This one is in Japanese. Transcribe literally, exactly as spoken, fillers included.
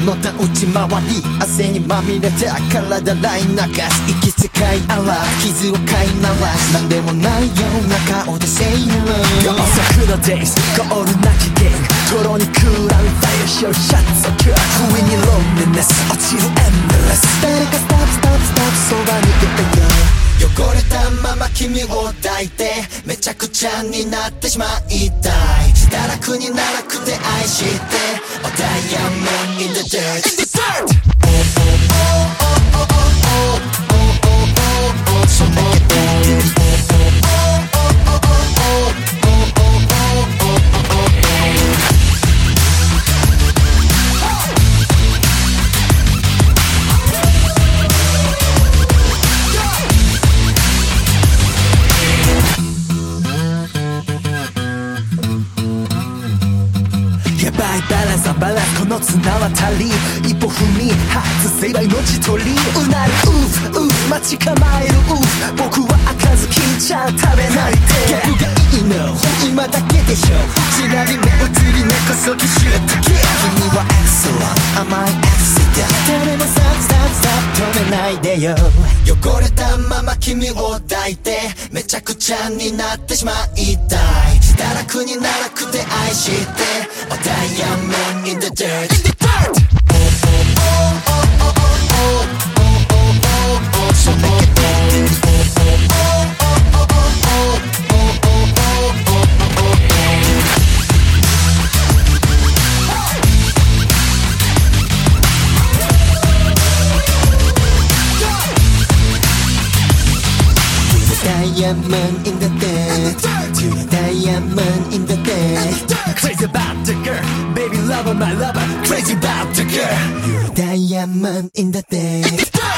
のた打ち回り汗にまみれた体ライン流す息使い荒ら傷を飼いならすなんでもないような顔で Say hello 桜 days ゴールなきゲームトロにクーラーファイアショーシャツをキュア不意にロンリネス落ちるエンドレス誰かスタップスタップスタップそばにいてよ汚れたまま君を抱いてめちゃくちゃになってしまいたい堕落にならくて愛して Oh diamond in the dirt In the dirt Oh oh oh oh oh oh oh oh oh oh そんだけで Oh oh oh oh oh oh oh oh oh oh やばいバランスバランスこの綱渡り一歩踏み外せば命取りうなるウーフウーフ待ち構えるウーフ僕は赤ずきんちゃん食べないでギャグがいいの今だけでしょちなり目移り根こそぎシュッとキル君はエクセラン甘いエクセだ誰もサッサッサッ止めないでよ汚れたまま君を抱いてめちゃくちゃになってしまいたい堕落にならくて愛して Oh diamond in the dirt In the dirt Oh oh oh oh oh oh oh oh oh oh そんだけで Oh oh oh oh oh oh oh oh oh oh oh ダイヤモンド in the dirt To the diamond in the dirt Crazy about the girl Baby lover my lover Crazy about the girl You're a diamond in the dirt